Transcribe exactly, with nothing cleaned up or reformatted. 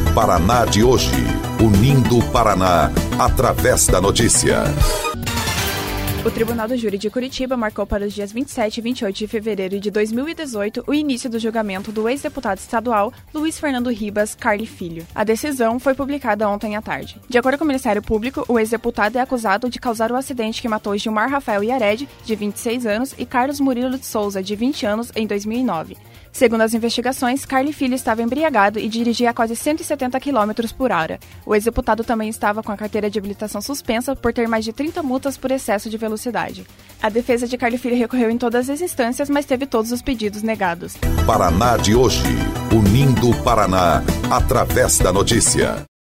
Paraná de hoje, unindo o Paraná através da notícia. O Tribunal do Júri de Curitiba marcou para os dias vinte e sete e vinte e oito de fevereiro de dois mil e dezoito o início do julgamento do ex-deputado estadual Luiz Fernando Ribas Carli Filho. A decisão foi publicada ontem à tarde. De acordo com o Ministério Público, o ex-deputado é acusado de causar o acidente que matou Gilmar Rafael Iared, de vinte e seis anos, e Carlos Murilo de Souza, de vinte anos, em dois mil e nove. Segundo as investigações, Carli Filho estava embriagado e dirigia a quase cento e setenta quilômetros por hora. O ex-deputado também estava com a carteira de habilitação suspensa por ter mais de trinta multas por excesso de velocidade. A defesa de Carli Filho recorreu em todas as instâncias, mas teve todos os pedidos negados. Paraná de hoje, unindo o Paraná através da notícia.